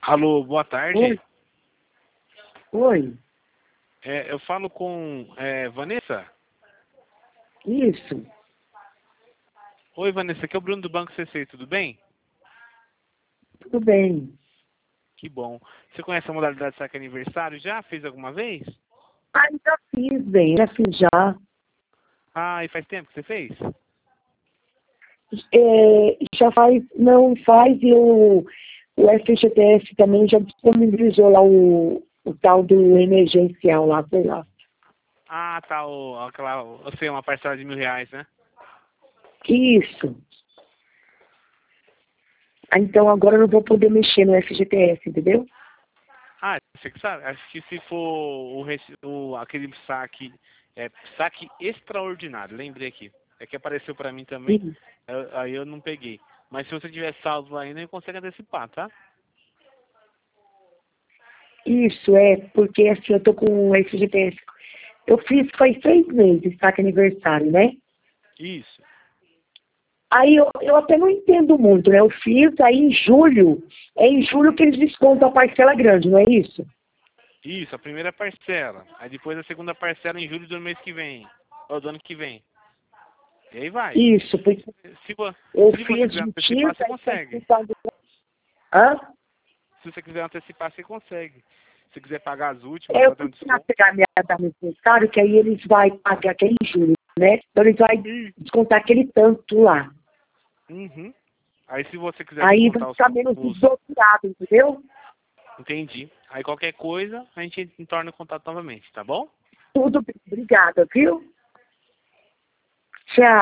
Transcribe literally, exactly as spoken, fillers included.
Alô, boa tarde. Oi. Oi. É, eu falo com é, Vanessa? Isso. Oi, Vanessa, aqui é o Bruno do Banco C C, tudo bem? Tudo bem. Que bom. Você conhece a modalidade Saque Aniversário já? Fez alguma vez? Ah, já fiz, bem. Já fiz já. Ah, e faz tempo que você fez? É, já faz, não faz, e o, o F G T S também já disponibilizou lá o, o tal do emergencial lá, sei lá. Ah, tá, o, aquela, eu sei, uma parcela de mil reais, né? Isso. Ah, então agora eu não vou poder mexer no F G T S, entendeu? Ah, você que sabe, acho que se for o, rece- o aquele saque, é, saque extraordinário, lembrei aqui. É que apareceu pra mim também, Sim. eu- aí eu não peguei. Mas se você tiver saldo lá ainda, ele consegue antecipar, tá? Isso, é, porque assim, eu tô com o F G T S. Eu fiz faz seis meses, saque aniversário, né? Isso. Aí eu, eu até não entendo muito, né? Eu fiz aí em julho, é em julho que eles descontam a parcela grande, não é isso? Isso, a primeira parcela. Aí depois a segunda parcela em julho do mês que vem. Ou do ano que vem. E aí vai. Isso, porque Se, vo- eu se você fiz quiser de antecipar, você tinta e foi consegue. descontado. Hã? Se você quiser antecipar, você consegue. Se quiser pagar as últimas É, eu para ter fui um tirar desconto. pegar minha data necessário, que aí eles vão pagar, que é em julho, né? Então eles vão Ih. descontar aquele tanto lá. Uhum. Aí se você quiser Aí vai descontar os, ficar menos os... desbloqueado, entendeu? Entendi. Aí qualquer coisa, a gente torna o contato novamente, tá bom? Tudo bem, obrigada, viu? Tchau.